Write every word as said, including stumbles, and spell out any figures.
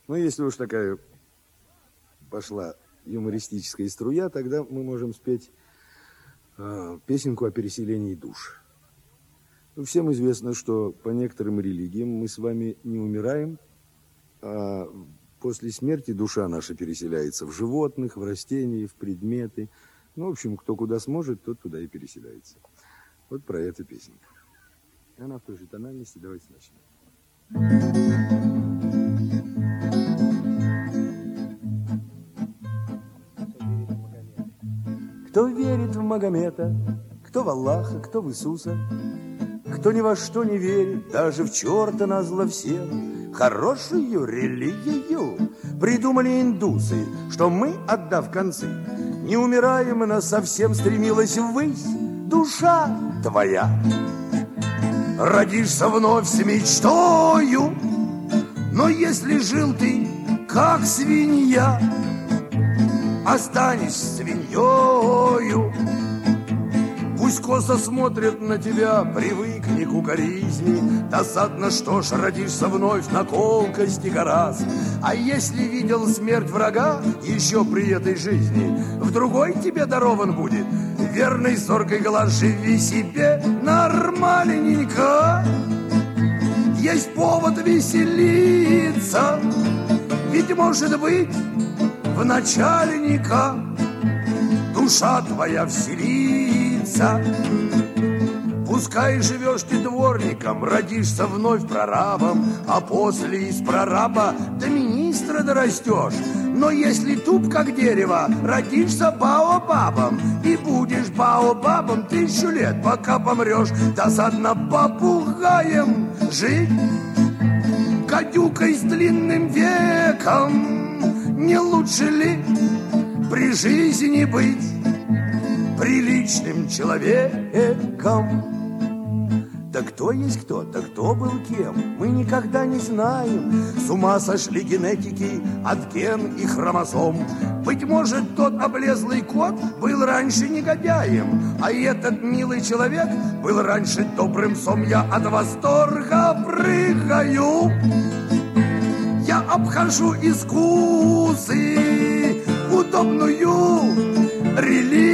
Но если уж такая пошла юмористическая струя, тогда мы можем спеть э, песенку о переселении душ. Ну, всем известно, что по некоторым религиям мы с вами не умираем, а после смерти душа наша переселяется в животных, в растения, в предметы. Ну, в общем, кто куда сможет, тот туда и переселяется. Вот про эту песенку. Она в той же тональности. Давайте начнем. Кто верит в Магомета, кто в Аллаха, кто в Иисуса, кто ни во что не верит, даже в черта назло всем, хорошую религию придумали индусы, что мы, отдав концы, не умираем, и нас совсем стремилась ввысь душа твоя. Родишься вновь с мечтою, но если жил ты, как свинья, останешься свиньёю. Пусть косо смотрят на тебя, привыкни к укоризни. Досадно, что ж, родишься вновь на колкости гораздо. А если видел смерть врага еще при этой жизни, в другой тебе дарован будет верный зоркой глаз. Живи себе нормальненько, есть повод веселиться. Ведь, может быть, в начальника душа твоя вселится. Пускай живешь ты дворником, родишься вновь прорабом, а после из прораба до министра дорастешь. Но если туп, как дерево, родишься баобабом, и будешь баобабом тысячу лет, пока помрешь. Досадно попугаем жить, гадюкой с длинным веком. Не лучше ли при жизни быть приличным человеком? Да кто есть кто, да кто был кем, мы никогда не знаем. С ума сошли генетики от ген и хромосом. Быть может, тот облезлый кот был раньше негодяем, а этот милый человек был раньше добрым сом. Я от восторга прыгаю, я обхожу искусы, удобную религию